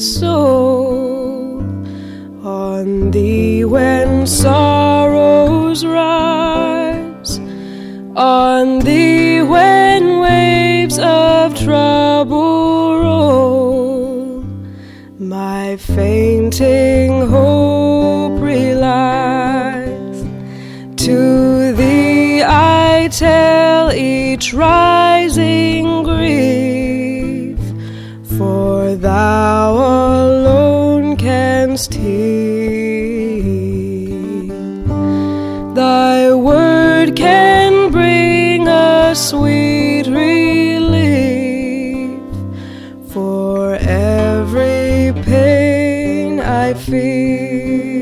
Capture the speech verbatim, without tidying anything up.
soul. On thee when sorrows rise, on thee when waves of trouble roll, my fainting hope relies. To thee I tell each rising grief, for thou alone canst heal. Thy word can bring a sweet relief for every pain I feel.